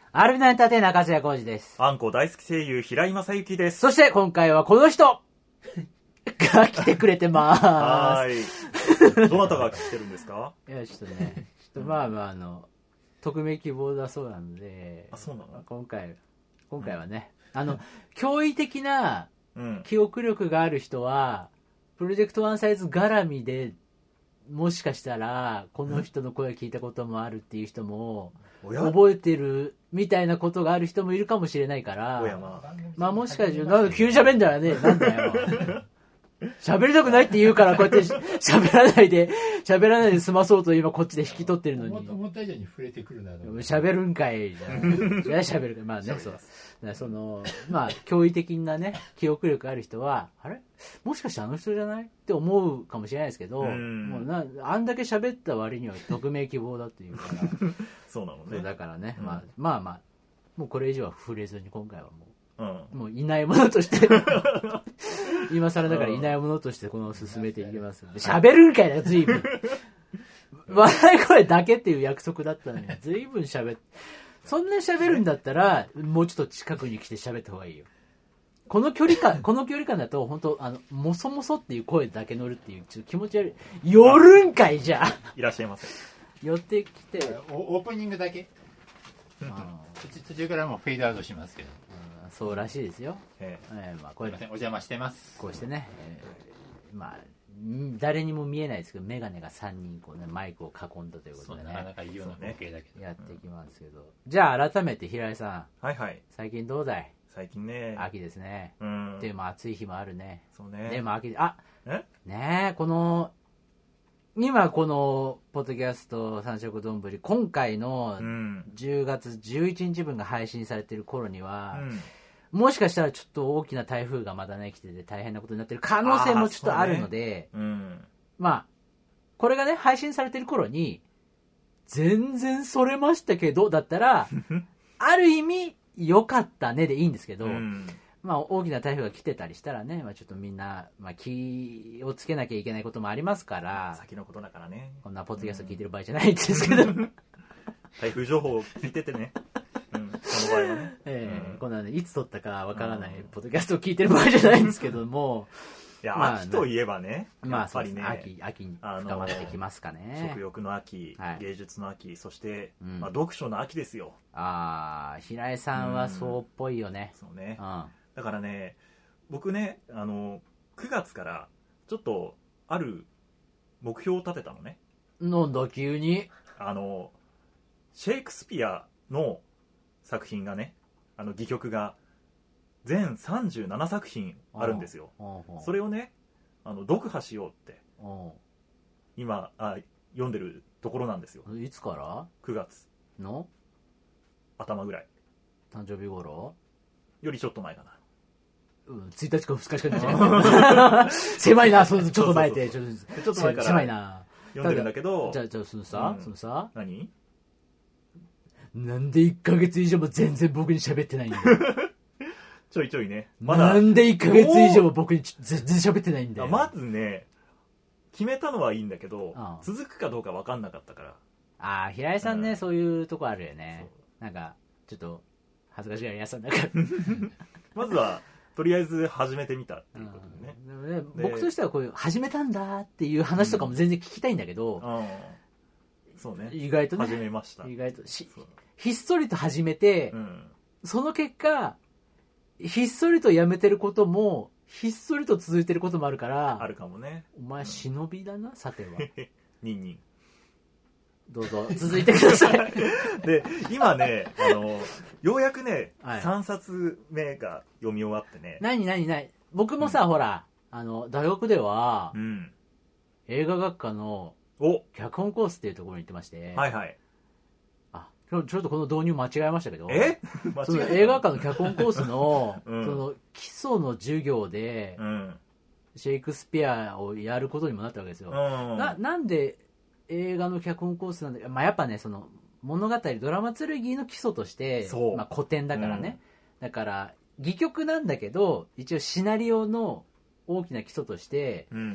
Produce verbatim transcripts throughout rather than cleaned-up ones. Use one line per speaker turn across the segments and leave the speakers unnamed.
アルビナエンターテイナー勝谷浩二です。
あんこ大好き声優平井正幸です。
そして今回はこの人が来てくれてまーす。
はーい。どなたが来てるんですか？
いやちょっとね、ちょっとまあまああの匿名希望だそうなので、
あ、そうなの？
今回今回はね、うん、あの驚異的な記憶力がある人は、うん、プロジェクトワンサイズ絡みでもしかしたらこの人の声を聞いたこともあるっていう人も覚えてるみたいなことがある人もいるかもしれないから、まあ、まあもしかしてなんか急に喋んだよね、なんだよ喋りたくないって言うからこうやって喋らないで喋らないで済まそうと今こっちで引き取ってるのに、
思った以上に触れてくるな。
喋るんかいじゃあ喋るかまあね、そうそのまあ驚異的なね記憶力ある人はあれもしかしてあの人じゃないって思うかもしれないですけど、もうなあんだけ喋った割には匿名希望だっていうから
そうなのね。
だからね、
うん、
まあまあまあもうこれ以上は触れずに今回はもう、うん、もういないものとして今更だからいないものとしてこの進めていきますので、喋るんかいな随分笑い声だけっていう約束だったのに随分喋って、そんなに喋るんだったらもうちょっと近くに来て喋った方がいいよ。この距離感この距離感だと本当あのもそもそっていう声だけ乗るっていうちょっと気持ち悪い。寄るんかいじゃあ
いらっしゃいませ。
寄ってきて
オープニングだけ途中からもうフェードアウトしますけど、
うん、そうらしいですよ。
ええーまあ、こうやってお邪魔してます。
こうしてね、えー、まあ誰にも見えないですけどメガネがさんにんこう、ね、マイクを囲んだということでね、
なかなかいいような光景だけど
やっていきますけど、うん、じゃあ改めて平井さん、
はいはい、
最近どうだい？
最近ね、
秋ですね、
うん、
でも暑い日もあるね。
そうね。
でも秋あ
え
ねえこの今このポッドキャスト三色丼今回のじゅうがつじゅういちにちぶんが配信されている頃には、うん、もしかしたらちょっと大きな台風がまたね来てて大変なことになってる可能性もちょっとあるので、ね、うん、まあこれがね配信されている頃に全然それましたけどだったらある意味良かったねでいいんですけど、うん、まあ、大きな台風が来てたりしたらね、まあ、ちょっとみんな、まあ、気をつけなきゃいけないこともありますから、
先のことだからね、
こんなポッドキャスト聞いてる場合じゃないんですけど、うん、
台風情報を聞いててね、うん、その場合はね、
えーうん、こんなねいつ撮ったかわからないポッドキャストを聞いてる場合じゃないんですけども
いや、まあ、秋といえばね、
やっぱりね、まあ、秋、秋に深まってきますかね。
食欲の秋、はい、芸術の秋、そして、
うん
まあ、読書の秋ですよ。
ああ、平井さんはそうっぽいよね。
うん、そうね、
うん。
だからね、僕ね、あのくがつからちょっとある目標を立てたのね。
なんだ急に。
あのシェイクスピアの作品がね、あの戯曲が全さんじゅうななさくひんあるんですよ。それをね、あの読破しようって今あ読んでるところなんですよ。
いつから？
くがつ
の
頭ぐらい。
誕生日頃
よりちょっと前かな。
うん、ついたちかふつかしかない狭いな、そのちょっと前で
ちょっと前から
狭いな
読んでるんだけど、
じゃあじゃあそのさ、
うん、
そのさ
何
なんでいっかげつ以上も全然僕に喋ってないんだよ
ちょいちょいね、まだ
なんでいっかげつ以上も僕に全然喋ってないんだよ。
まずね、決めたのはいいんだけど、うん、続くかどうか分かんなかったから。
ああ、平井さんね、うん、そういうとこあるよね。なんかちょっと恥ずかしがり屋さんだから
まずはとりあえず始めてみたっていうことでね、
うん、でもね、僕としてはこういう始めたんだっていう話とかも全然聞きたいんだけど、
うんうん、そうね、
意外とね
始めました。
意外としひっそりと始めて、うん、その結果ひっそりとやめてることもひっそりと続いてることもあるから、
あるかもね。
お前忍びだな、さては
ニンニン
どうぞ続いてください
で今ね、あのようやくね、
はい、
さんさつめが読み終わってね。
何何何僕もさ、うん、ほらあの大学では、
うん、
映画学科の脚本コースっていうところに行ってまして、
はいはい、
あちょっとこの導入間違えましたけど、
え
その映画科の脚本コースの、
うん、
その基礎の授業で、うん、シェイクスピアをやることにもなったわけですよ、うん、な, なんで映画の脚本コースなんだけど、まあ、やっぱねその物語ドラマ剣の基礎として、まあ、古典だからね、うん、だから戯曲なんだけど一応シナリオの大きな基礎として、
うん、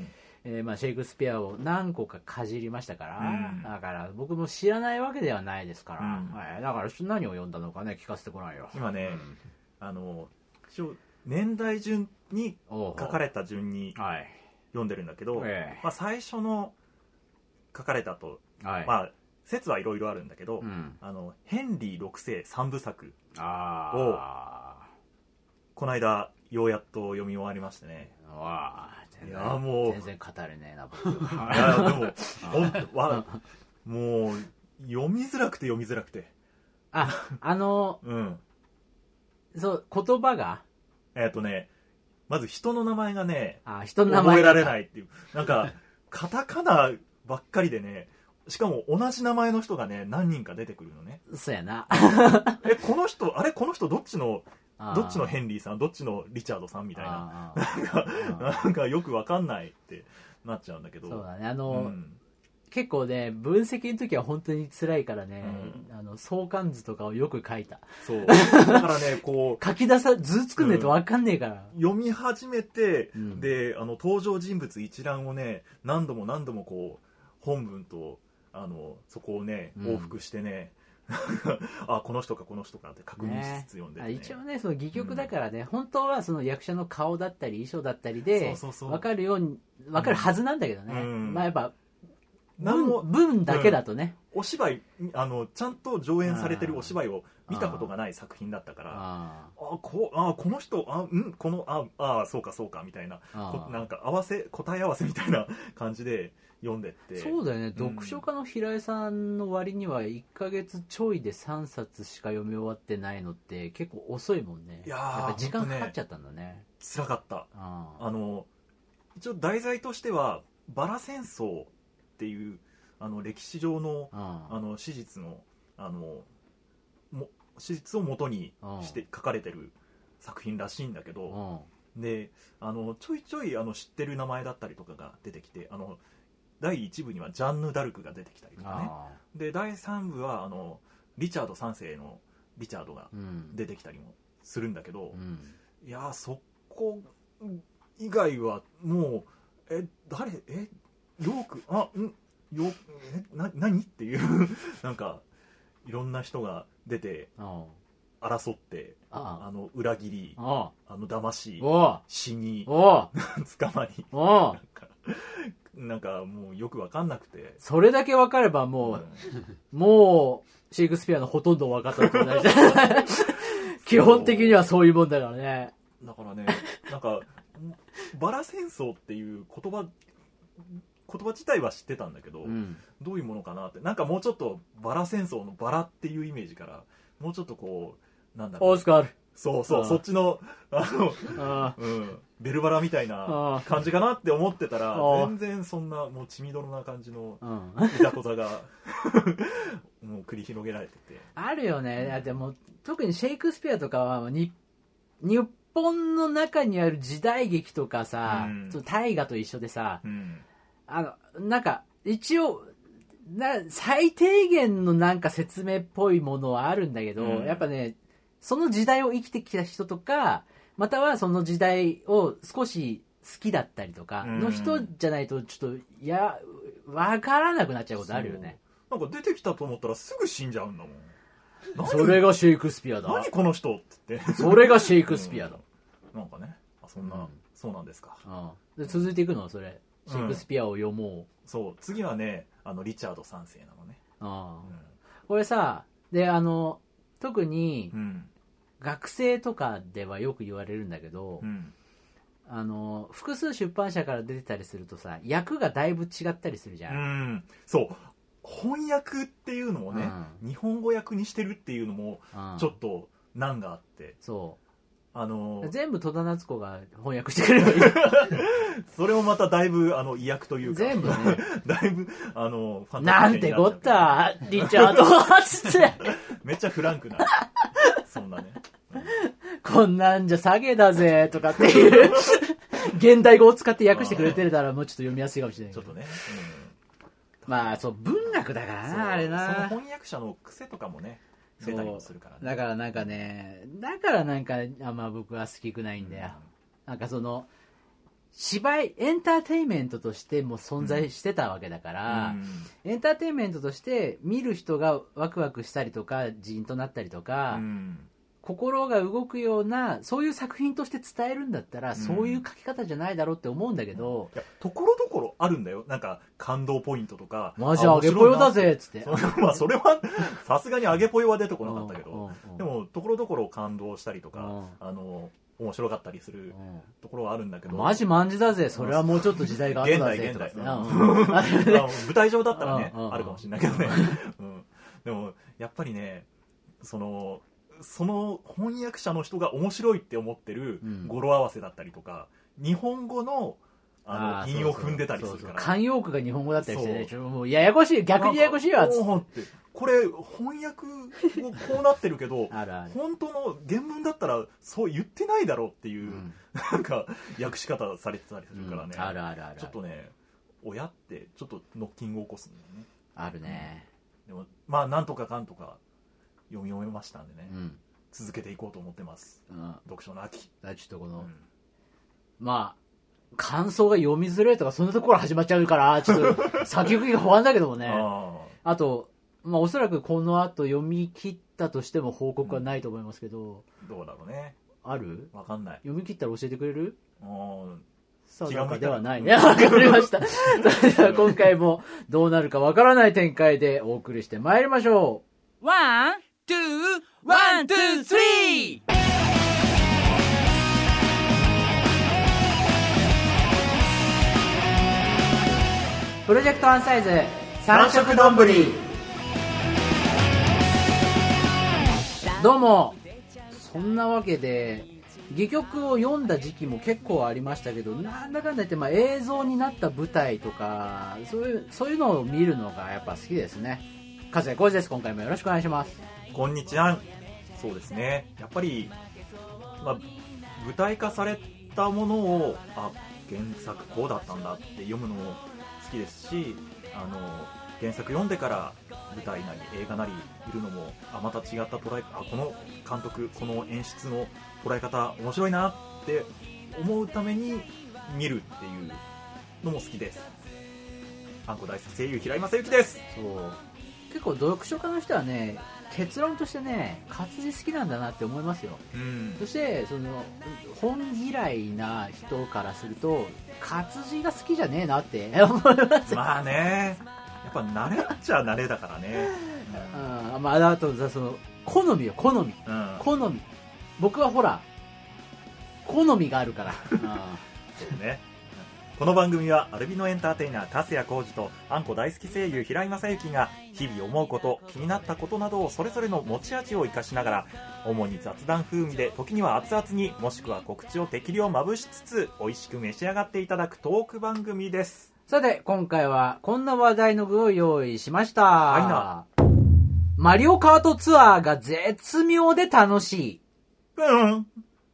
えーまあ、シェイクスピアを何個かかじりましたから、
うん、
だから僕も知らないわけではないですから、
うん
はい、だから何を読んだのかね聞かせてこないよ。
今ね、うん、あの年代順に書かれた順に読んでるんだけど、はいまあ、最初の書かれたと、はいまあ、説はいろいろあるんだけど、うん、あのヘンリーろくせいさんぶさくをこの間ようやっと読み終わりましてね。
わ全然
いやもう
全然語れねえな僕。
いやでもほんわもう読みづらくて読みづらくて
ああの、うん、そう言葉が
えっとねまず人の名前がね
あ人の名前
覚えられないっていうなんかカタカナばっかりでねしかも同じ名前の人がね何人か出てくるのね。
そうやな
えこの人あれこの人どっちのどっちのヘンリーさんどっちのリチャードさんみたいななんかなんかよくわかんないってなっちゃうんだけど。
そうだねあの、
うん、
結構ね分析の時は本当に辛いからね、うん、あの相関図とかをよく書いた。
そうだからねこう
書き出さ図作んないと分かんねえから、
うん、読み始めて、うん、であの登場人物一覧をね何度も何度もこう本文とあのそこをね往復してね、うん、あこの人かこの人かって確認しつつ読んで、ね
ね、一応ねその戯曲だからね、うん、本当はその役者の顔だったり衣装だったりで分かるように分かるはずなんだけどね、うん、まあやっぱ文, 文だけだとね、
うん、お芝居あのちゃんと上演されてるお芝居を見たことがない作品だったからああこあこの人あんこのああそうかそうかみたいななんか合わせ答え合わせみたいな感じで読んでって。
そうだよね、うん、読書家の平井さんの割にはいっかげつちょいでさんさつしか読み終わってないのって結構遅いもんね。
いや
やっぱ時間かかっちゃったんだね。ね
辛かった。ああの一応題材としてはバラ戦争っていうあの歴史上のあの史実のあのも史実を元にして書かれてる作品らしいんだけど、であのちょいちょいあの知ってる名前だったりとかが出てきて、あのだいいち部にはジャンヌ・ダルクが出てきたりとかね、でだいさん部はあのリチャードさん世のリチャードが出てきたりもするんだけど、うん、いやそこ以外はもうえ誰えヨークあんよえな何っていうなんかいろんな人が出て争ってああの裏切りああの騙し死に捕まりなんかなんかもうよく分かんなくて、
それだけ分かればもう、うん、もうシェイクスピアのほとんど分かったってことじゃ基本的にはそういうもんだからね。
だからねなんかバラ戦争っていう言葉言葉自体は知ってたんだけど、うん、どういうものかなってなんかもうちょっとバラ戦争のバラっていうイメージからもうちょっとこうなんだろう
オスカル
そうそうそっちのあのあ、うん、ベルバラみたいな感じかなって思ってたら全然そんなもう血みどろな感じのいざこざがもう繰り広げられてて
あるよね、うん、でも特にシェイクスピアとかはに日本の中にある時代劇とかさ、うん、大河と一緒でさ、うんあのなんか一応な最低限のなんか説明っぽいものはあるんだけど、うん、やっぱねその時代を生きてきた人とかまたはその時代を少し好きだったりとかの人じゃないとちょっといや分からなくなっちゃうことあるよね。
なんか出てきたと思ったらすぐ死んじゃうんだもん。
それがシェイクスピアだ。
何この人って言って
それがシェイクスピアだ、
うん、なんかねあそんな、うん、そうなんですか。
ああで続いていくのそれシェイクスピアを読もう、うん、
そう次はねあのリチャードさん世なのね。
あ、うん、これさであの特に、うん、学生とかではよく言われるんだけど、うん、あの複数出版社から出てたりするとさ訳がだいぶ違ったりするじゃん、うん、
そう翻訳っていうのもね、うん、日本語訳にしてるっていうのもちょっと難があって、うん、
そう
あのー、
全部戸田夏子が翻訳してくれればいい
それもまただいぶあの意訳というか
全部ね
だいぶあの
ファンタジーなんてこったリチャードつって
めっちゃフランクなそんなね、うん、
こんなんじゃ下げだぜとかっていう現代語を使って訳してくれてたらもうちょっと読みやすいかもしれない
ちょっとね、
うん、まあそう文学だからなあれな
その翻訳者の癖とかもね出たりもするからね。
だからなんかねだからなんかあんま僕は好きくないんだよ、うん、なんかその芝居エンターテインメントとしても存在してたわけだから、うん、エンターテインメントとして見る人がワクワクしたりとかジーンとなったりとか、うん、心が動くようなそういう作品として伝えるんだったら、うん、そういう書き方じゃないだろうって思うんだけど、
いやところどころあるんだよ。なんか感動ポイントとか
マジ上げぽよだぜっつって、
まあそれはさすがに上げぽよは出てこなかったけど、でもところどころ感動したりとか、あの面白かったりするところはあるんだけど、
マジマンジだぜ、それはもうちょっと時代が後だぜとか、
現代現代舞台上だったらねあるかもしれないけどね、うん、でもやっぱりね、そのその翻訳者の人が面白いって思ってる語呂合わせだったりとか、日本語のあの韻を踏んでたりするから、
慣用句が日本語だったりしてね、ちょもうややこしい、逆にややこしいわっつって、
これ翻訳もこうなってるけどあるある、本当の原文だったらそう言ってないだろうっていう、うん、なんか訳し方されてたりするからね、
うん、あるあるある、
ちょっとね親ってちょっとノッキングを起こすんだよね。
あるね、
うん、でもまあなんとかかんとか読み終えましたんでね、うん、続けていこうと思ってます、うん、読書の秋。
ちょっとこの、うん、まあ感想が読みづらいとかそんなところ始まっちゃうからちょっと先行きが不安だけどもねあ, あと、まあ、おそらくこの後読み切ったとしても報告はないと思いますけど、
うん、どうだろうね。
ある？
わかんない。
読み切ったら教えてくれる？
さあ
なんかではないね。わかりましたそれでは今回もどうなるかわからない展開でお送りしてまいりましょう。ワン、ツー、ワン、ツー、スリー。プロジェクトワンサイズ三色丼。どうも。そんなわけで戯曲を読んだ時期も結構ありましたけど、なんだかんだ言ってまあ映像になった舞台とかそういうそういうのを見るのがやっぱ好きですね。加瀬浩二です。今回もよろしくお願いします。
こんにちは。そうですね、やっぱり、まあ、舞台化されたものをあ原作こうだったんだって読むのも好きですし、あの原作読んでから舞台なり映画なり見るのもあまた違った捉え、あこの監督この演出の捉え方面白いなって思うために見るっていうのも好きです。あんこ大好き声優平井正幸です。
そう結構読書家の人はね、結論としてね活字好きなんだなって思いますよ、うん、そしてその本嫌いな人からすると活字が好きじゃねえなって思います
まあね、やっぱ慣れっちゃ慣れだからね、
うん、まああとその好みよ好み、うん、好み僕はほら好みがあるから
そうね。この番組はアルビノエンターテイナー粕谷浩二とあんこ大好き声優平井正幸が日々思うこと気になったことなどをそれぞれの持ち味を生かしながら主に雑談風味で時には熱々にもしくは告知を適量まぶしつつ美味しく召し上がっていただくトーク番組です。
さて今回はこんな話題の具を用意しました。はいな。マリオカートツアーが絶妙で楽しい。うん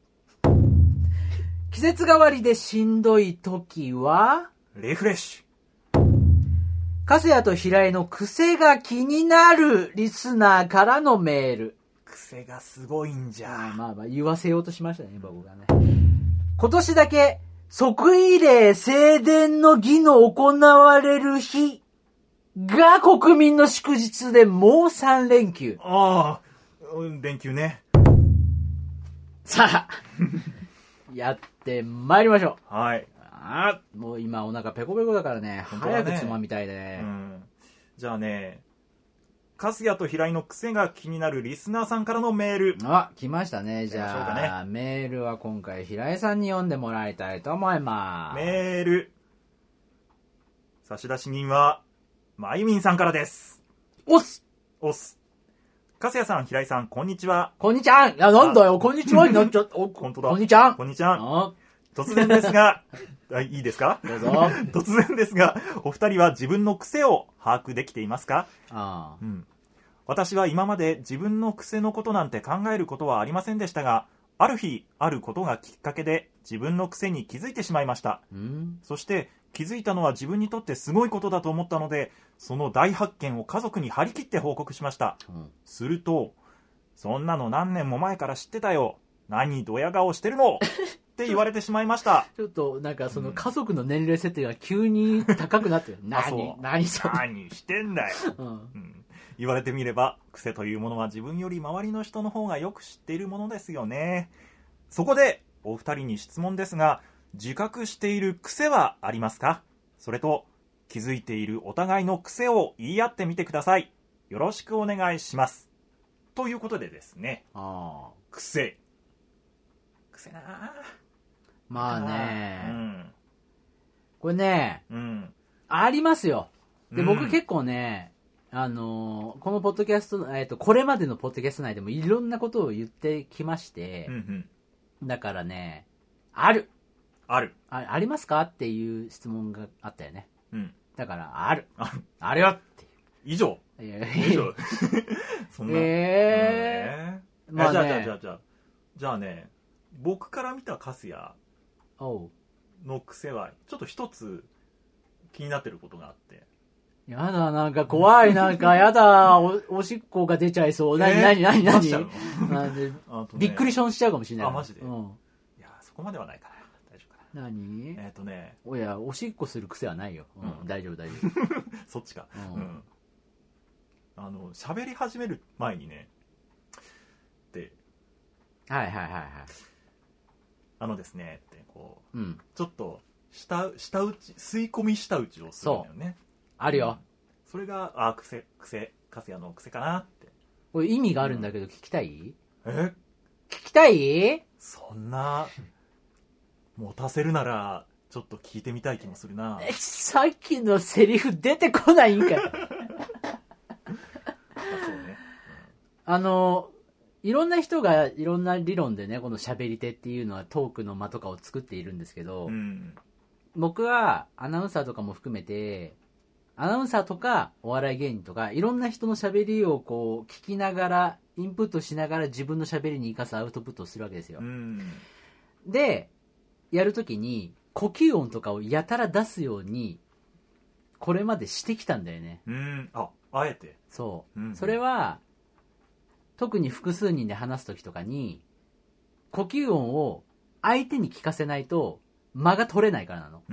季節変わりでしんどい時は
リフレッシ
ュ。粕谷と平井の癖が気になるリスナーからのメール。
癖がすごいんじゃ。
まあまあ言わせようとしましたね僕がね。今年だけ即位礼正殿の儀の行われる日が国民の祝日でもうさん連休。
ああ連休ね。
さあやって参りましょ
う。はい。
あもう今お腹ペコペコだからね、ね早くつまみたいね、うん、
じゃあね、粕谷と平井の癖が気になるリスナーさんからのメール。
あ来ましたね。じゃあ、ね、メールは今回平井さんに読んでもらいたいと思います。
メール差出人はまゆみんさんからです。
おっす
おっす。粕谷さん、平井さん、こんにちは。
こんにちは。いや、なんだよ、こんにちはになっちゃった。
本当だ。
こんにちは。
こんにちは。突然ですが、いいですか？
どうぞ。
突然ですが、お二人は自分の癖を把握できていますか？
ああ、
うん。私は今まで自分の癖のことなんて考えることはありませんでしたが、ある日、あることがきっかけで自分の癖に気づいてしまいました。
うん、
そして、気づいたのは自分にとってすごいことだと思ったので、その大発見を家族に張り切って報告しました。うん、すると、そんなの何年も前から知ってたよ。何ドヤ顔してるのっって言われてしまいました。
ちょっとなんかその家族の年齢設定が急に高くなってる。何何それ
何してんだよ、うんうん、言われてみれば癖というものは自分より周りの人の方がよく知っているものですよね。そこでお二人に質問ですが、自覚している癖はありますか？それと気づいているお互いの癖を言い合ってみてください。よろしくお願いします。ということでですね、
あ
癖癖なぁ。
まあね、
うん、
これね、
うん、
ありますよ。で、
うん、
僕結構ね、あのー、このポッドキャスト、えっと、これまでのポッドキャスト内でもいろんなことを言ってきまして、
うんうん、
だからね、ある。
ある。
あ、ありますかっていう質問があったよね。
うん。
だから、ある。
ある。
あるよっていう。
以上。以上。そんな。
えー、まあね。
じゃあじゃあじゃあじゃあ。じゃあね、僕から見たカスヤの癖は、ちょっと一つ気になってることがあって。
やだ、なんか怖い、なんか、やだ、お、おしっこが出ちゃいそう。なになになになになんで、びっくりションしちゃうかもしれない。
あ、マジで、うん、いや、そこまではないかな。大丈夫かな。
何
えっとね。
おや、おしっこする癖はないよ。うん、うん、大丈夫、大丈夫。
そっちか。うん。うん、あの、喋り始める前にね、で、
はいはいはいはい。
あのですね、ってこう、
うん、
ちょっと、下、下打ち、吸い込み下打ちをするんだよね。
あるよ、
うん、それがあ癖癖カスヤの癖かなって。
これ意味があるんだけど、うん、聞きたい？
え
聞きたい？
そんな持たせるならちょっと聞いてみたい気もするな。
え、さっきのセリフ出てこないんかい。あ、そうね、
うん、
あのいろんな人がいろんな理論でね、この喋り手っていうのはトークの間とかを作っているんですけど、うん、僕はアナウンサーとかも含めて、アナウンサーとかお笑い芸人とかいろんな人の喋りをこう聞きながらインプットしながら自分の喋りに生かすアウトプットをするわけですよ。うん、でやるときに呼吸音とかをやたら出すようにこれまでしてきたんだよね。
うん、あ、あえて。
そう、
うん、
それは特に複数人で話すときとかに呼吸音を相手に聞かせないと間が取れないからなの。
うん、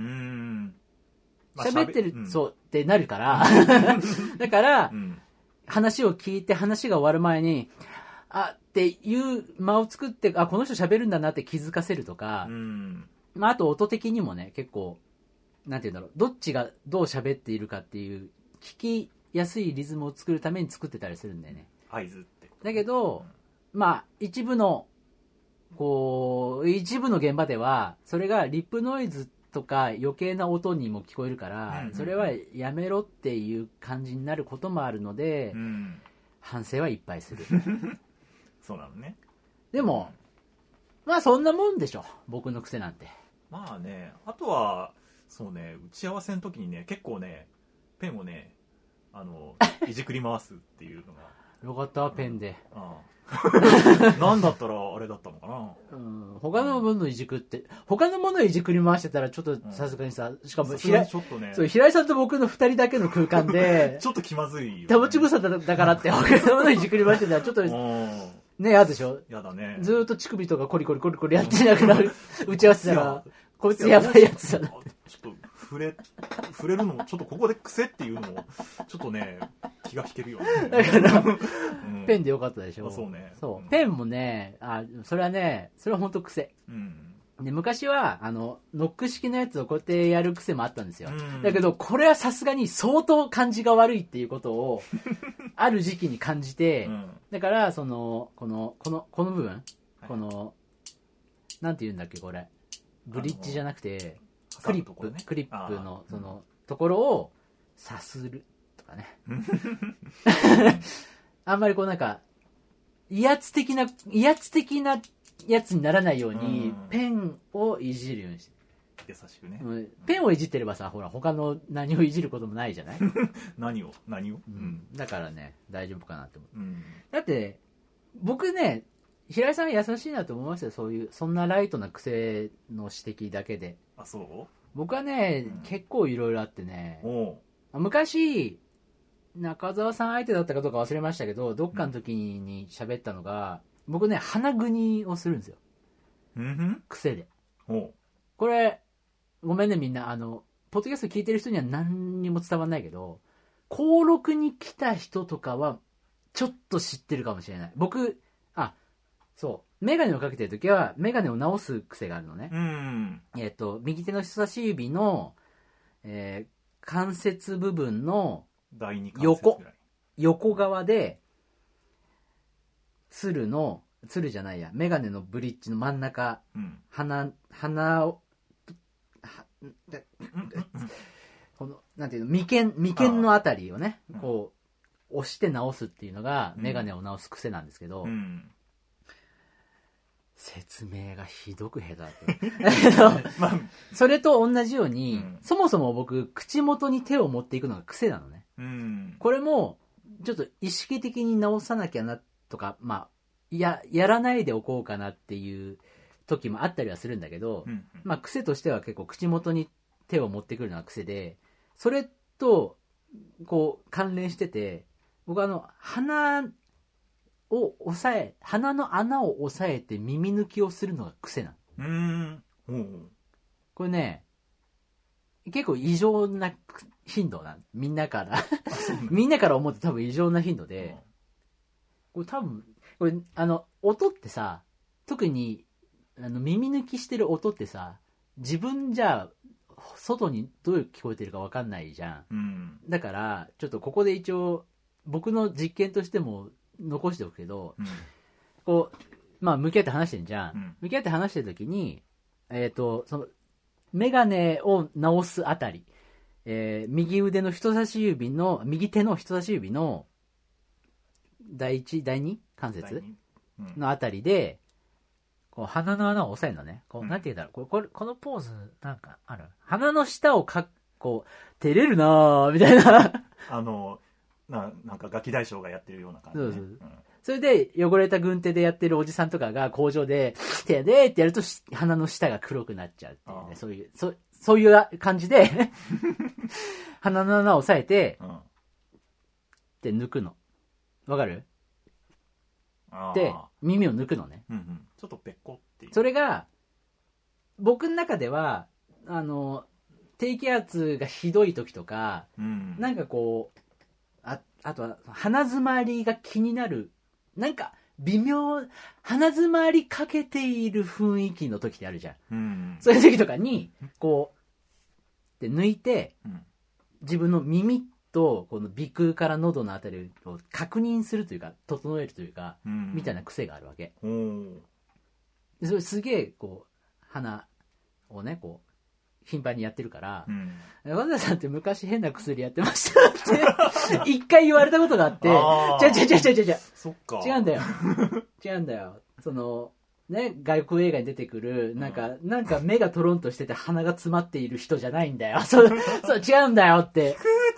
喋ってる、うん、そうってなるからだから、うん、話を聞いて話が終わる前にあっていう間を作って、あ、この人喋るんだなって気づかせるとか、うん、まあ、あと音的にもね、結構なんていうんだろう、どっちがどう喋っているかっていう聞きやすいリズムを作るために作ってたりするんだよね。
合図って
だけど、うん、まあ一部のこう一部の現場ではそれがリップノイズとか余計な音にも聞こえるから、うんうん、それはやめろっていう感じになることもあるので、うん、反省はいっぱいする。
そうなのね。
でも、うん、まあそんなもんでしょ、僕の癖なんて。
まあね、あとはそうね、打ち合わせの時にね、結構ねペンをね、あのいじくり回すっていうのが
よかった、ペンで。
ああなんだったらあれだったのかな、
うん、他のものいじくって他のものいじくり回してたらちょっとさすがにさ、しかも平井、ちょっとね、そう平井さんと僕のふたりだけの空間で
ちょっと気まずいよ、ね、
手持ち無沙汰だからって他のものいじくり回してたらちょっとね、嫌でしょ。
やだね。
ずーっと乳首とかコリコリコリコリやってなくなる打ち合わせたらこいつやばいやつだなって。
ちょっと触れ触れるのもちょっとここで癖っていうのもちょっとね気が引けるよね。
だから、うん、ペンでよかったでしょ。
そうね。
そう、うん、ペンもね、あ、それはね、それは本当癖。うん、で昔はあのノック式のやつをこうやってやる癖もあったんですよ。うん、だけどこれはさすがに相当感じが悪いっていうことをある時期に感じて、うん、だからそのこのこのこの部分、はい、このなんて言うんだっけこれ、ブリッジじゃなくて。クリップ、ね、クリップのそのところをさするとかね。あんまりこうなんか威圧的な威圧的なやつにならないようにペンをいじるようにして。
優しくね。
ペンをいじってればさ、ほら他の何をいじることもないじゃない。
何を何を、
うん、だからね大丈夫かなって思う、うん、だって僕ね、平井さん優しいなと思いますよ。そういうそんなライトな癖の指摘だけで。
あ、そう？
僕はね、うん、結構いろいろあってね、昔中澤さん相手だったかどうか忘れましたけど、どっかの時に喋ったのが、うん、僕ね鼻ぐにをするんですよ、うん、癖で。 これごめんねみんな、あのポッドキャスト聞いてる人には何にも伝わんないけど、登録に来た人とかはちょっと知ってるかもしれない。僕、あ、そうメガネをかけてるときはメガネを直す癖があるのね。
うん、
えっと右手の人差し指の、えー、関節部分の横横側でつるのつるじゃないやメガネのブリッジの真ん中、うん、鼻鼻をこのなんていうの眉間眉間のあたりをね、うん、こう押して直すっていうのがメガネを直す癖なんですけど、うん、説明がひどく下手だった、まあ、それと同じように、うん、そもそも僕口元に手を持っていくのが癖なのね、うん、これもちょっと意識的に直さなきゃなとか、まあ、や, やらないでおこうかなっていう時もあったりはするんだけど、うんうん、まあ、癖としては結構口元に手を持ってくるのが癖で、それとこう関連してて、僕はあの鼻を押さえ鼻の穴を押さえて耳抜きをするのが癖なの。うーん、うん、これね結構異常な頻度なみんなからみんなから思って多分異常な頻度で、これ多分これあの音ってさ、特にあの耳抜きしてる音ってさ、自分じゃ外にどう聞こえてるか分かんないじゃん、うん、だからちょっとここで一応僕の実験としても残しておくけど、うん、こうまあ向き合って話してんじゃん、うん、向き合って話してる時にえっとそのメガネを直すあたり、えー、右腕の人差し指の右手の人差し指の第一第二関節のあたりでこう鼻の穴を押さえるのね。こう、うん、なんて言うんだろう、これこれこのポーズなんかある。鼻の下をかこう照れるなーみたいな
あのななんかガキ大将がやってるような感じ、ね、そうそう、うん、
それで汚れた軍手でやってるおじさんとかが工場で手でってやると鼻の下が黒くなっちゃうっていうね、そういうそそういう感じで鼻の穴を押さえて、うん、って抜くの。わかる？で耳を抜くのね、
うんうん、ちょっとペッコっていう。
それが僕の中ではあの低気圧がひどい時とか、うん、なんかこう あ, あとは鼻詰まりが気になる、なんか微妙鼻詰まりかけている雰囲気の時ってあるじゃん、うん、そういう時とかにこうで抜いて、うん、自分の耳とこの鼻腔から喉のあたりを確認するというか整えるというか、うん、みたいな癖があるわけ。でそれすげえこう鼻をねこう頻繁にやってるから、うん、和田さんって昔変な薬やってましたって一回言われたことがあって、違う違う違う違う違う、
そっか、
違うんだよ違うんだよ、そのね、外国映画に出てくるなんか、うん、なんか目がトロンとしてて鼻が詰まっている人じゃないんだよそうそう違うんだよって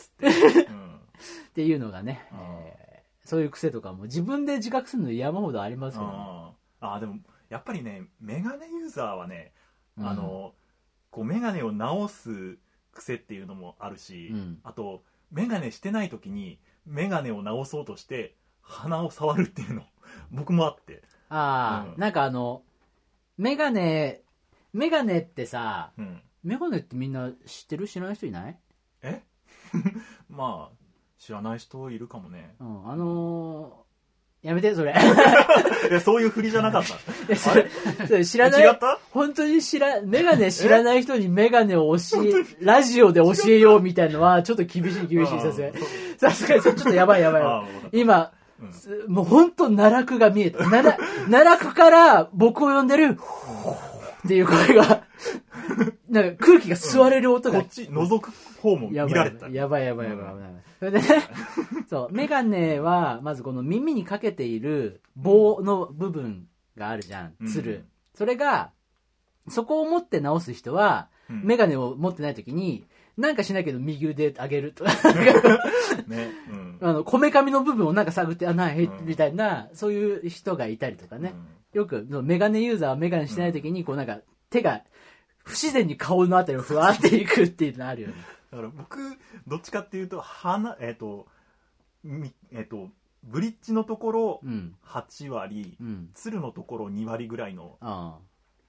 っていうのがね、えー、そういう癖とかも自分で自覚するの山ほどありますよね。
ああでもやっぱりねメガネユーザーはね、うん、あのこうメガネを直す癖っていうのもあるし、うん、あとメガネしてない時にメガネを直そうとして鼻を触るっていうの僕もあって、
ああ、うん、なんかあのメガネメガネってさ、うん、メガネってみんな知ってる？知らない人いない？
えまあ知らない人いるかもね、
うん、あのー、やめてそれ
いやそういう振りじゃなかったいや
それそれ知らない、違った？本当に知らメガネ知らない人にメガネを教えラジオで教えようみたいのはちょっと厳しい厳しいさすがにさすがにちょっとやばいやばいやばい今、うん、もう本当奈落が見えた奈落奈落から僕を呼んでるっていう声がなんか空気が吸われる音が、
うん、こっち覗く方も見られた。
やばいやばいやばいやばい、うん、それでねそうメガネはまずこの耳にかけている棒の部分があるじゃん、つる、うん、それがそこを持って直す人は、うん、メガネを持ってない時になんかしないけど右腕上げるとかね、うん、あのこめかみの部分をなんか探ってあないみたいな、うん、そういう人がいたりとかね、うん、よくメガネユーザーはメガネしてない時にこうなんか手が不自然に顔のあたりをふわっていくっていうのあるよね。
だから僕どっちかっていうと鼻えっ、ー、とえっ、ー、とブリッジのところはち割、うん、つるのところに割ぐらいの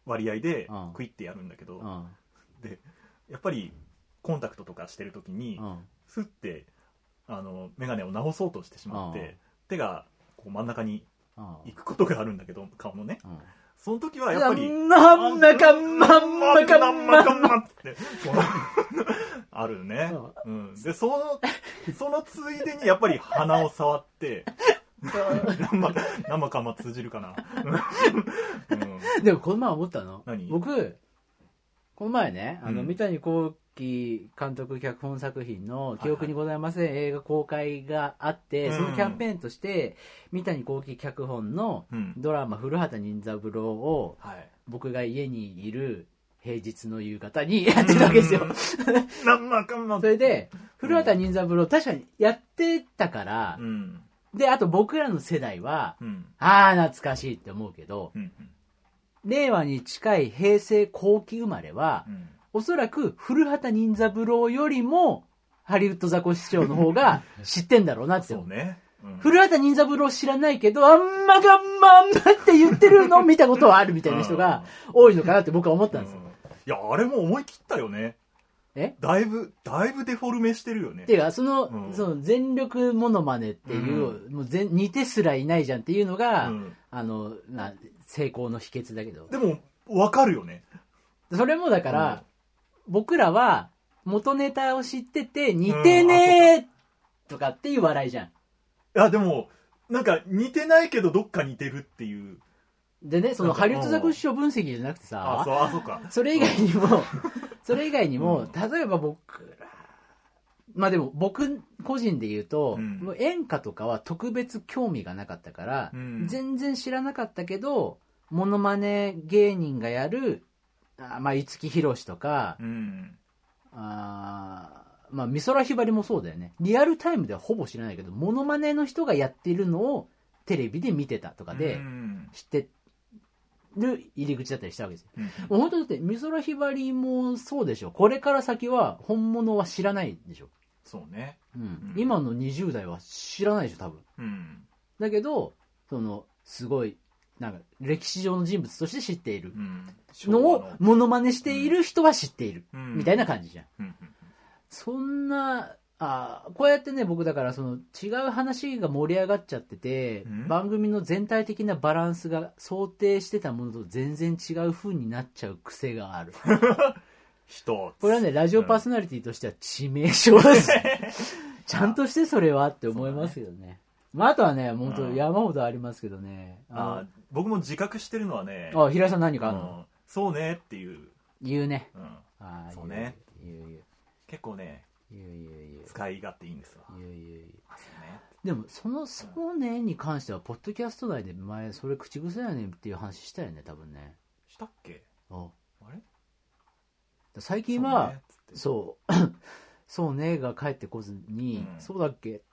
割合でクイッてやるんだけど、
うん、
でやっぱりコンタクトとかしてる時に、うん、スッてあの眼鏡を直そうとしてしまって、うん、手がこう真ん中に行くことがあるんだけど、顔のね、うん、その時はやっぱり
なんだかまんまかまんまかんま
ってあるね、うん、でそのそのついでにやっぱり鼻を触って生生かま通じるかな、
うん、でもこの前思ったの、
何
僕この前ね、あの、うん、三谷幸喜監督脚本作品の記憶にございません、はいはい、映画公開があって、うん、そのキャンペーンとして三谷幸喜脚本のドラマ、うん、古畑任三郎を、はい、僕が家にいる平日の夕方にやってたわけですよ、うん、それで古畑任三郎確かにやってたから、うん、であと僕らの世代は、うん、ああ懐かしいって思うけど、うんうん、令和に近い平成後期生まれは、うん、おそらく古畑任三郎よりもハリウッドザコシショウの方が知ってんだろうなって思う。
そうね、うん、
古畑任三郎知らないけどあんまがんまんまって言ってるのを見たことはあるみたいな人が多いのかなって僕は思ったんですよ、うん、い
やあれも思い切ったよね。
え
だいぶだいぶデフォルメしてるよね。
っていうかその、うん、その全力モノマネっていう、うん、もう全似てすらいないじゃんっていうのが、うん、あのな成功の秘訣だけど、
でも分かるよね。
それもだから、うん、僕らは元ネタを知ってて似てねーとかっていう笑いじゃん。い
やでもなんか似てないけどどっか似てるっていう
でね、そのハリウッドザコシショウ分析じゃなくてさ、
あそうあそうか
それ以外にもそれ以外にも、うん、例えば僕らまあでも僕個人で言うと、うん、もう演歌とかは特別興味がなかったから、うん、全然知らなかったけどモノマネ芸人がやるあまあ五木ひろしとか、うん、あまあ美空ひばりもそうだよね。リアルタイムではほぼ知らないけどモノマネの人がやってるのをテレビで見てたとかで知ってる入り口だったりしたわけですよ、うん、もう本当だって美空ひばりもそうでしょ。これから先は本物は知らないでしょ。
そうね、
うんうん、今のにじゅう代は知らないでしょ多分、うん、だけどそのすごいなんか歴史上の人物として知っているのをモノマネしている人は知っている、うん、みたいな感じじゃん、うん、そんなあこうやってね僕だからその違う話が盛り上がっちゃってて、うん、番組の全体的なバランスが想定してたものと全然違う風になっちゃう癖がある
こ
れはねラジオパーソナリティとしては致命傷です、うん、ちゃんとしてそれはって思いますよね。まあ、あとはね本当山ほどありますけどね、
うん、あ僕も自覚してるのはね
あ平井さん何かあるの、うん、
そうねっていう
言うね、
うん、あそうね
言う言う
結構ね
言う言う言う
使い勝手いいんですわ。
言う言う言うでもそのそうねに関してはポッドキャスト内で前それ口癖やねんっていう話したよね多分ね。
したっけ。ああれ
最近はそうそうそうねが帰ってこずに、うん、そうだっけ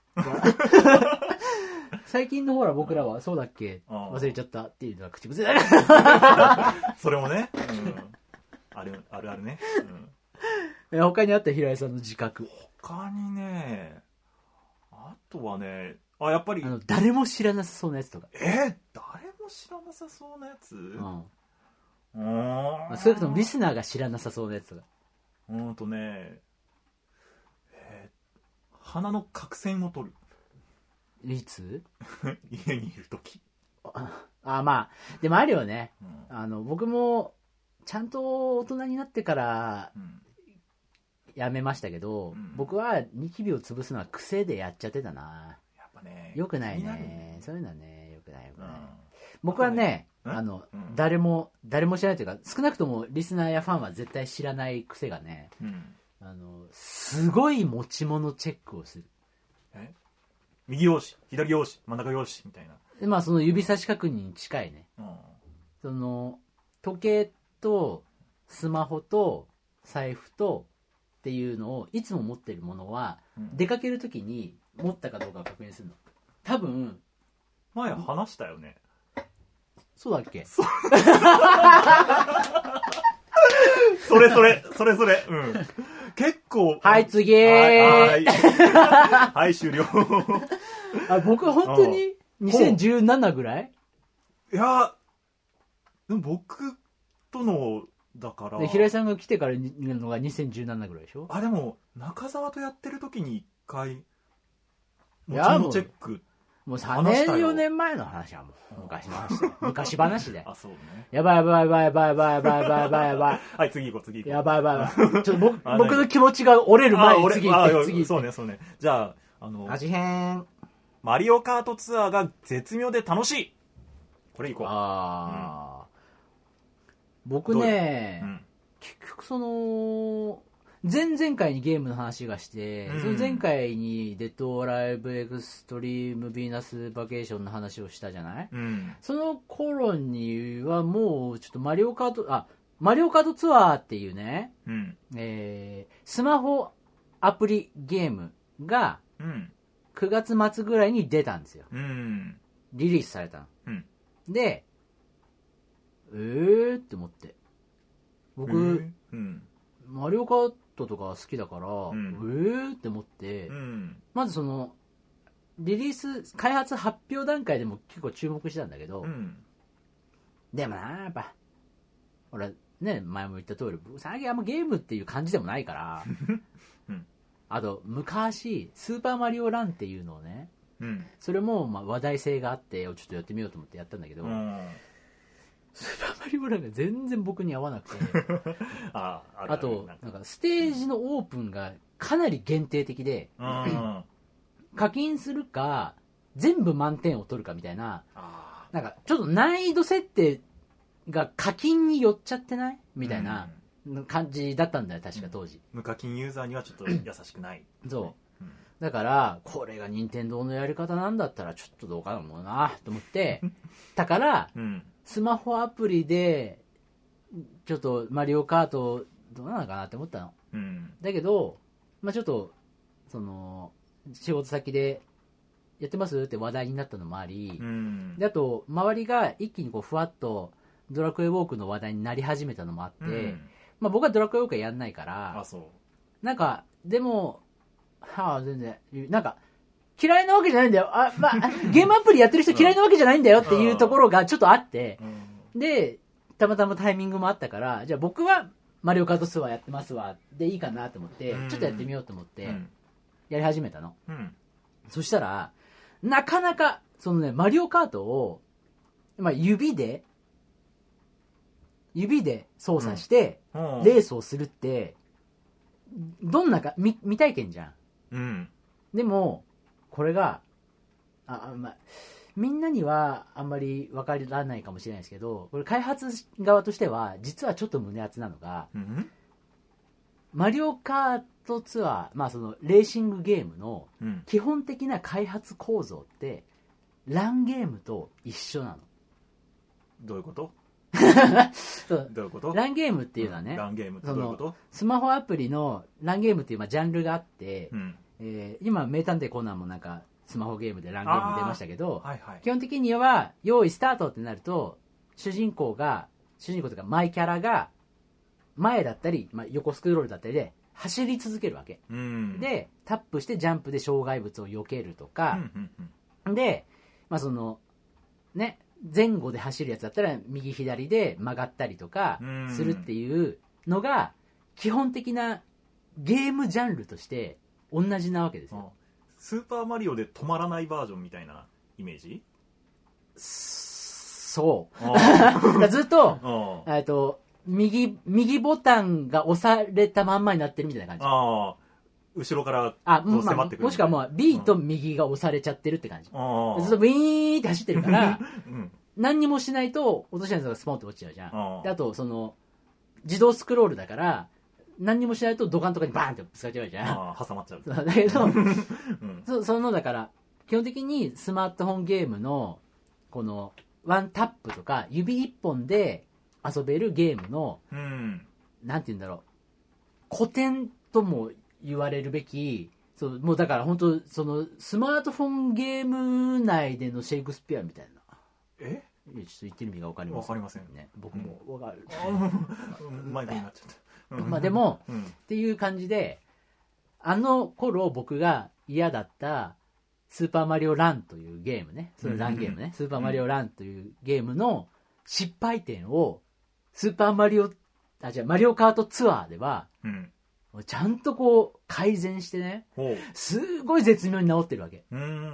最近のほら僕らはそうだっけ忘れちゃったっていうのは口癖だ
それもね、うん、あるあるあるね、
うん、他にあった平井さんの自覚。
他にねあとはねあやっぱり
あの誰も知らなさそうなやつとか。
えー、誰も知らなさそうなやつ、うん
うんまあ、少なくともリスナーが知らなさそうなやつとか。
うんとねえー、鼻の角栓を取る。
いつ
家にいるとき。
ああまあでもあるよね、うん、あの僕もちゃんと大人になってからやめましたけど、うん、僕はニキビを潰すのは癖でやっちゃってたな。
やっぱね
よくないねそういうのはねよくないよくない、うん、僕はねあの、うん、誰も誰も知らないというか少なくともリスナーやファンは絶対知らない癖がね、うん、あのすごい持ち物チェックをする。
え右用紙左用紙真ん中用紙みたいな。
まあその指差し確認に近いね、うん、その時計とスマホと財布とっていうのをいつも持ってるものは、うん、出かけるときに持ったかどうかを確認するの。多分
前話したよね。
そうだっけ
そ, それそれそれそれ、うん、結構
はい次ー
はい、はいはい、終了
あ僕は本当ににせんじゅうななぐらい。
いやでも僕とのだから
で平井さんが来てから見るのがにせんじゅうななぐらいでしょ。
あでも中澤とやってる時にいっかい
いや
もちのチェック
もうさんねんよねんまえの話はもう昔の話だ昔話で
あそうね
やばいやばいやばいやばいやばいやばいやばいやばいやばい
はい次行こう次行こう
やばいやばいやばいちょっと僕僕の気持ちが折れる前に次行って次行って
そうねそうねじゃああの
味変
マリオカートツアーが絶妙で楽しいこれ行こう
ああ、うん、僕ね、うん、結局その前々回にゲームの話がして、うん、その前回にデッドオーライブエクストリームヴィーナスバケーションの話をしたじゃない、うん、その頃にはもうちょっとマリオカートあマリオカートツアーっていうね、うんえー、スマホアプリゲームがくがつ末ぐらいに出たんですよ、うん、リリースされたの、うん、でえーって思って僕、えーうん、マリオカートとか好きだから、うん、えーって思って、うん、まずそのリリース開発発表段階でも結構注目してたんだけど、うん、でもなやっぱ俺ね前も言った通り最近あんまゲームっていう感じでもないから、うん、あと昔スーパーマリオランっていうのをね、うん、それもまあ話題性があってちょっとやってみようと思ってやったんだけど、うんスーパーマリオランが全然僕に合わなくてあ, あ, あとなんかステージのオープンがかなり限定的で、うん、課金するか全部満点を取るかみたいななんかちょっと難易度設定が課金に寄っちゃってないみたいな感じだったんだよ確か当時、うん、
無課金ユーザーにはちょっと優しくない
そう、うん、だからこれが任天堂のやり方なんだったらちょっとどうかなもんなと思ってだから、うんスマホアプリでちょっとマリオカートどうなのかなって思ったの、うん、だけど、まあ、ちょっとその仕事先でやってますって話題になったのもあり、うん、であと周りが一気にこうふわっとドラクエウォークの話題になり始めたのもあって、うんまあ、僕はドラクエウォークはやんないから
あそう
なんかでもはあ全然なんか嫌いなわけじゃないんだよあ、まあ、ゲームアプリやってる人嫌いなわけじゃないんだよっていうところがちょっとあって、うん、でたまたまタイミングもあったからじゃあ僕はマリオカートツアーやってますわでいいかなと思って、うん、ちょっとやってみようと思ってやり始めたの、うん、そしたらなかなかそのねマリオカートを、まあ、指で指で操作してレースをするってどんなか 未, 未体験じゃん、うん、でもこれがあ、まあ、みんなにはあんまり分からないかもしれないですけどこれ開発側としては実はちょっと胸熱なのが、うん、マリオカートツアー、まあ、そのレーシングゲームの基本的な開発構造ってランゲームと一緒なの。
どういうこと
そう
どういうこと
ランゲームっていうのはね、
うん、ランゲームってどういうこと
スマホアプリのランゲームっていうまあジャンルがあって、うんえー、今名探偵コナンもなんかスマホゲームでランゲーム出ましたけど、はいはい、基本的には用意スタートってなると主人公が主人公というかマイキャラが前だったり、まあ、横スクロールだったりで走り続けるわけ、うん、でタップしてジャンプで障害物を避けるとか、うんうんうん、で、まあそのね、前後で走るやつだったら右左で曲がったりとかするっていうのが基本的なゲームジャンルとして同じなわけですよ。
スーパーマリオで止まらないバージョンみたいなイメージ？
そうずっとえっと右右ボタンが押されたまんまになってるみたいな感じ。あ
後ろから
迫ってくる、まあ、もしくはもう B と右が押されちゃってるって感じ、うん、ずっとウィーンって走ってるから、うん、何にもしないと落としたやつがスポンって落ちちゃうじゃん。であとその自動スクロールだから何にもしないと土管とかにバーンってぶつかっちゃうじゃん。
あ挟まっちゃう。
だけど、うん、そ, そのだから基本的にスマートフォンゲームのこのワンタップとか指一本で遊べるゲームの、うん、なんて言うんだろう古典とも言われるべきそうもうだから本当そのスマートフォンゲーム内でのシェイクスピアみたいな。
え？
ちょっと言ってる意味が分かりません。
分かりません
ね。僕も分かる。
マイクになっちゃった。
まあでも、うん、っていう感じであの頃僕が嫌だったスーパーマリオランというゲームね、そのランゲームね、うん、スーパーマリオランというゲームの失敗点をスーパーマリオ、あ、じゃあマリオカートツアーでは、うん、ちゃんとこう改善してね、すごい絶妙に治ってるわけ。うん、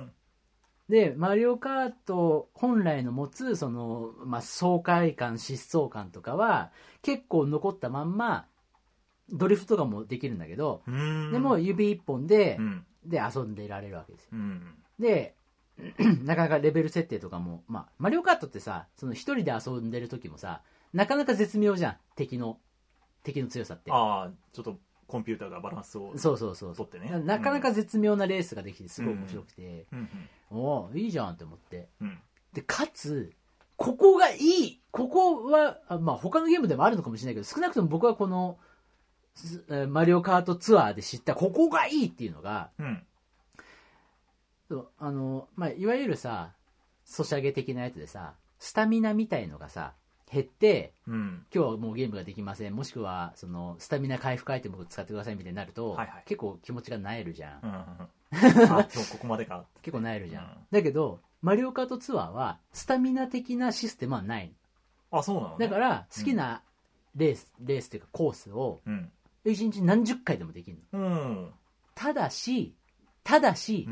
で、マリオカート本来の持つ、その、まあ、爽快感、疾走感とかは、結構残ったまんま、ドリフトとかもできるんだけど、でも指一本で、うん、で遊んでいられるわけですよ。うん、で、なかなかレベル設定とかも、まあ、マリオカートってさ、その一人で遊んでる時もさ、なかなか絶妙じゃん、敵の、敵の強さって。
ああ、ちょっとコンピューターがバランスを
そうそうそう取ってね。なかなか絶妙なレースができて、すごい面白くて、うんうん、おーいいじゃんって思って。うん、で、かつ、ここがいい、ここは、まあ他のゲームでもあるのかもしれないけど、少なくとも僕はこの、マリオカートツアーで知ったここがいいっていうのが、うん、そうあの、まあ、いわゆるさ、ソシャゲ的なやつでさ、スタミナみたいのがさ、減って、うん、今日はもうゲームができません、もしくはそのスタミナ回復アイテムを使ってくださいみたいになると、はいはい、結構気持ちがなえるじゃん。うんうん、
あ、今日ここまでか。
結構なえるじゃん。うん、だけど、マリオカートツアーはスタミナ的なシステムはない。
あ、そうなの、ね、
だから好きなレース、うん、レースっていうかコースを、うんいちにち何十回でもできるの、うん、ただし、ただし、うん、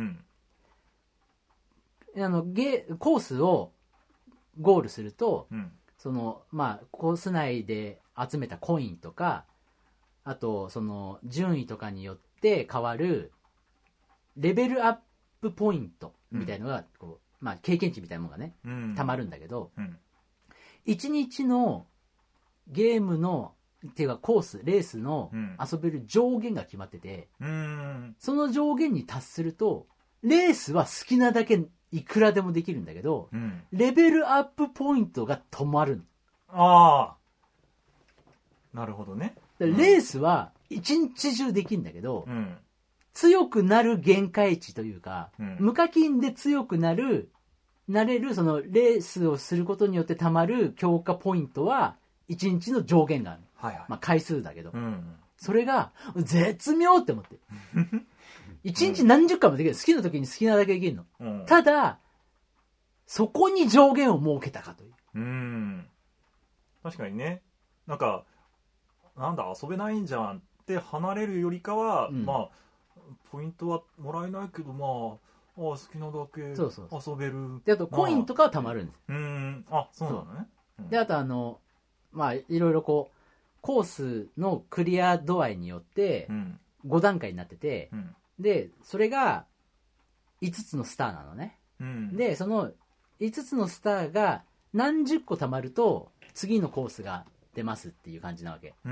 あのゲコースをゴールすると、うん、そのまあコース内で集めたコインとか、あとその順位とかによって変わるレベルアップポイントみたいのがこう、うんまあ、経験値みたいなものがね、うん、たまるんだけど、うん、いちにちのゲームのっていうかコースレースの遊べる上限が決まってて、うん、その上限に達するとレースは好きなだけいくらでもできるんだけど、うん、レベルアップポイントが止まるの。
ああ、なるほどね。
レースは一日中できるんだけど、うん、強くなる限界値というか、うん、無課金で強くなるなれるそのレースをすることによってたまる強化ポイントはいちにちの上限がある。はいはいまあ、回数だけど、うん、それが絶妙って思っていちにち何十回もできる、好きな時に好きなだけできるの、うん、ただそこに上限を設けたかという、うん、
確かにね、なんかなんだ遊べないんじゃんって離れるよりかは、うん、まあポイントはもらえないけどまああ好きなだけ遊べる。
であとコインとかはたまるんです、
まあ、うんあそうなのね、
うん、であとあのまあいろいろこうコースのクリア度合いによってご段階になってて、うん、でそれがいつつのスターなのね、うん、でそのいつつのスターが何十個貯まると次のコースが出ますっていう感じなわけ、うん、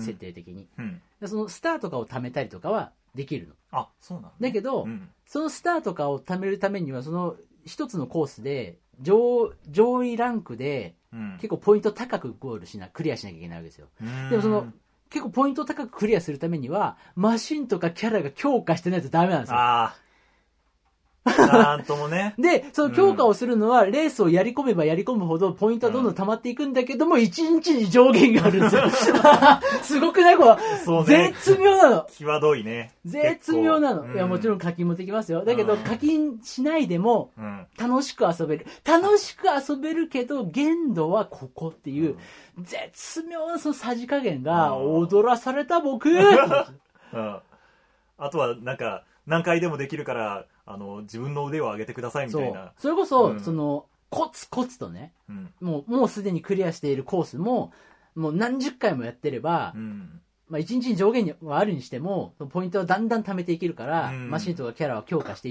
設定的に、うん、でそのスターとかを貯めたりとかはできるの。
あ、そうなの、ね、
だけど、うん、そのスターとかを貯めるためにはその一つのコースで 上, 上位ランクでうん、結構ポイント高くゴールしなクリアしなきゃいけないわけですよ。でもその結構ポイント高くクリアするためにはマシンとかキャラが強化してないとダメなんですよ。
あなんともね。
で、その強化をするのは、レースをやり込めばやり込むほどポイントはどんどん溜まっていくんだけども、いちにちに上限があるんですよ。すごくないこれ、そうね、絶妙なの。
際どいね。
絶妙なの。うん、いや、もちろん課金もできますよ。だけど、課金しないでも、楽しく遊べる。楽しく遊べるけど、限度はここっていう、絶妙なそのさじ加減が、踊らされた僕。うん、
あとは、なんか、何回でもできるから、あの自分の腕を上げてくださいみたいな。
そ, それこそ、うん、そのコツコツとね、うん、もうもうすでにクリアしているコースももう何十回もやってれば、うんまあ、いちにちに上限はあるにしてもポイントはだんだん貯めていけるから、うん、マシンとかキャラは強化していって、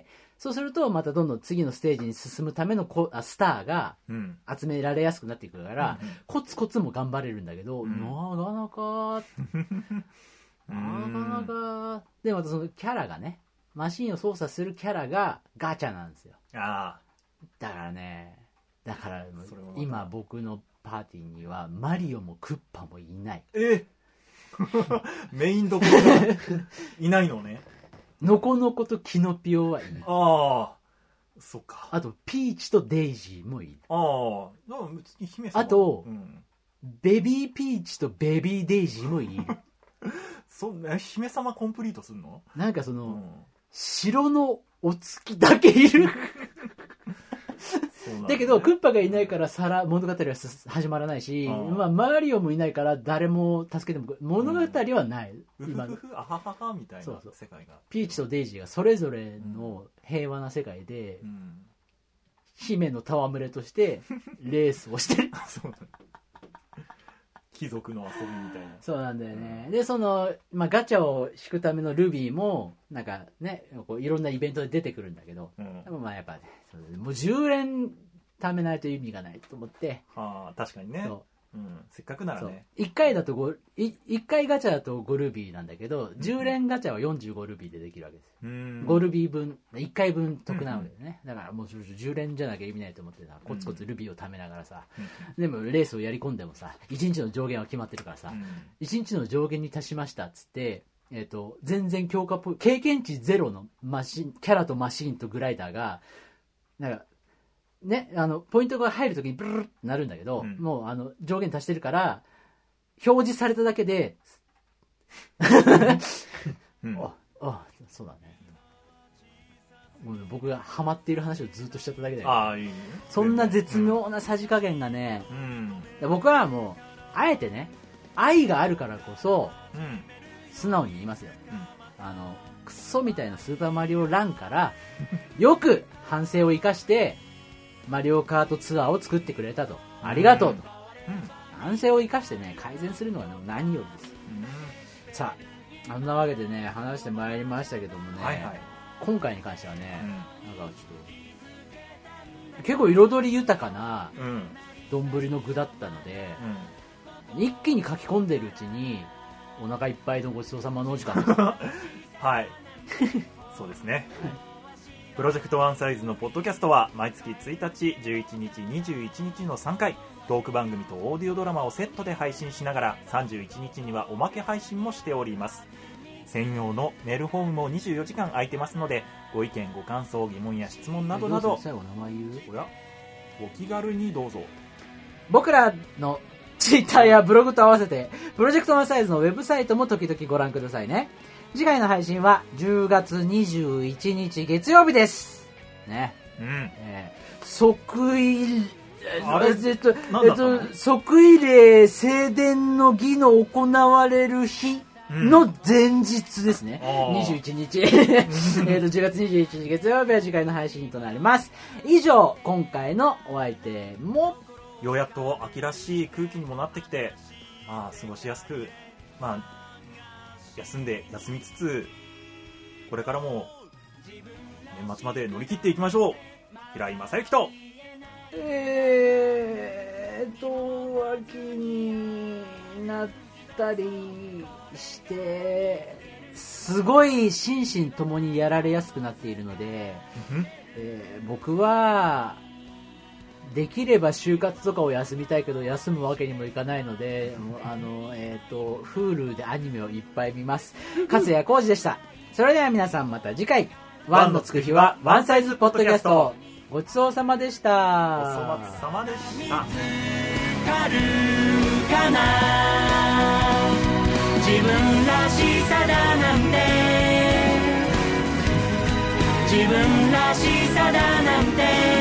そうするとまたどんどん次のステージに進むためのコあスターが集められやすくなっていくから、うん、コツコツも頑張れるんだけど、うん、なかなかなかなかでまたそのキャラがね、マシンを操作するキャラがガチャなんですよ。ああ。だからね、だから今僕のパーティーにはマリオもクッパもいない。
えメインどころがいないのね。
ノコノコとキノピオはいない。
ああ。そっか。
あとピーチとデイジーもいる。
ああ。だから別に姫様。
あと、うん、ベビーピーチとベビーデイジーもいる。
そんな姫様コンプリートすんの？
なんかその、うん、城のお月だけいる。 だ, だけどクッパがいないからさら物語は始まらないし、まあ、マリオもいないから誰も助けても物語はない、
うん、今のあはははみたいな世界が、そうそう
ピーチとデイジーがそれぞれの平和な世界で、うん、姫の戯れとしてレースをしてるそうなんだ、
貴族の遊びみたいな。そう
なんだよね、うん、でその、まあ、ガチャを引くためのルビーもなんかねこういろんなイベントで出てくるんだけど、うん、でもまあやっぱねもうじゅう連貯めないと意味がないと思って、
はあ、確かにね、うん、せっかくならね
いっかいだとごいいっかいガチャだとごルビーなんだけど、うん、じゅう連ガチャはよんじゅうごルビーでできるわけですよ、うん、ごルビー分いっかいぶん得なわけでね、うん、だからもうじゅう連じゃなきゃ意味ないと思ってさコツコツルビーを貯めながらさ、うん、でもレースをやり込んでもさいちにちの上限は決まってるからさ、うん、いちにちの上限に達しましたっつってえー、と全然強化っぽい経験値ゼロのマシンキャラとマシンとグライダーがなんかね、あのポイントが入るときにブルルってなるんだけど、うん、もうあの上限足してるから表示されただけで、うん、ああそうだね、もう僕がハマっている話をずっとしちゃっただけだよ、ね、
あいいね、
そんな絶妙なさじ加減がね、うん、僕はもうあえてね愛があるからこそ、うん、素直に言いますよ、うん、あのクソみたいなスーパーマリオランからよく反省を生かしてマリオカートツアーを作ってくれたと、ありがとうと、うんうん、反省を生かしてね改善するのは、ね、何よりです、うん、さああんなわけでね話してまいりましたけどもね、はいはい、今回に関してはね、うん、なんかちょっと結構彩り豊かな丼の具だったので、うん、一気に書き込んでるうちにお腹いっぱいのごちそうさまのお時間です
はいそうですねプロジェクトワンサイズのポッドキャストは毎月ついたち、じゅういちにち、にじゅういちにちのさんかいトーク番組とオーディオドラマをセットで配信しながらさんじゅういちにちにはおまけ配信もしております。専用のメールフォームもにじゅうよじかん空いてますのでご意見ご感想疑問や質問などなど
最後名前言う
おやお気軽にどうぞ。
僕らのツイッターやブログと合わせてプロジェクトワンサイズのウェブサイトも時々ご覧くださいね。次回の配信はじゅうがつにじゅういちにち月曜日ですね、うんえー、即位あれ、えっと、えっと、即位礼正殿の儀の行われる日の前日ですね、うん、にじゅういちにちえとじゅうがつにじゅういちにち月曜日は次回の配信となります。以上今回のお相手も
ようやっと秋らしい空気にもなってきて、まあ過ごしやすく、まあ休んで休みつつこれからも年末まで乗り切っていきましょう。平井正幸と
えーっと秋になったりしてすごい心身ともにやられやすくなっているので、えー、僕はできれば就活とかを休みたいけど休むわけにもいかないのであの、えー、と Hulu でアニメをいっぱい見ます。勝谷浩二でした。それでは皆さんまた次回ワンのつく日はワンサイズポッドキャストごちそうさまでした。
ごちそうさまでした。
自分らしさだなんて自分らしさだなんて